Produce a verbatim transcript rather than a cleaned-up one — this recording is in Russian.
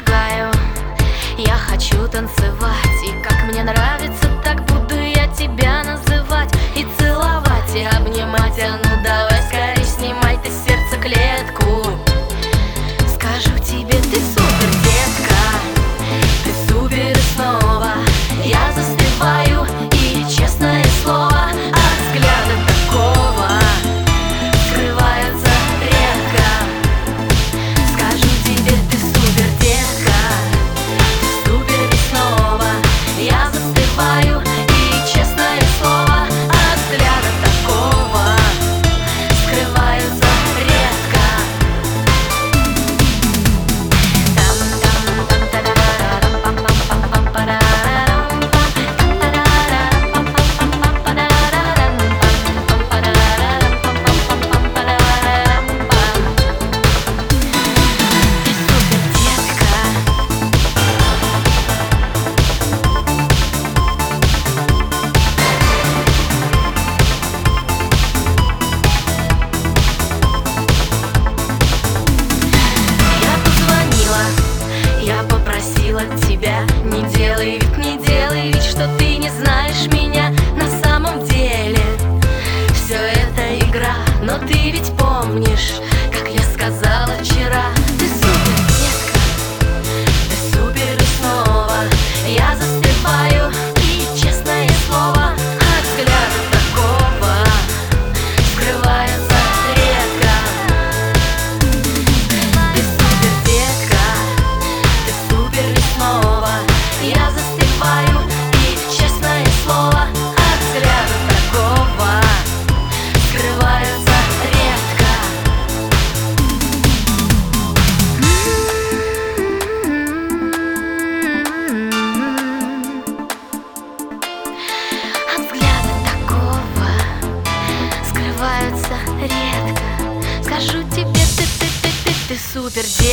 предлагаю. Я хочу танцевать, и как мне нравится, так буду я тебя называть и целовать, и обнимать. А ну давай скорей снимай ты с сердца клетку. Скажу тебе, ты супер, детка, ты супер, и снова я застываю, и честное слово, от взгляда такого скрывается редко. Скажу тебе, ты супер, детка, ты супер, и снова я застываю, и честное слово, от взгляда такого скрывается редко. Тебя не делай вид, не делай вид, что ты не знаешь меня на самом деле. Все это игра, но ты ведь помнишь, как я сказала вчера. Ты супер, детка, ты супер, и снова я застываю, и честное слово, от взгляда такого скрывается редко. Ты супер, детка, ты супер, и снова я застываю, и честное слово, от взгляда такого скрывается редко. От взгляда такого скрываются редко. Скажу тебе, ты, ты, ты, ты, ты супер, детка.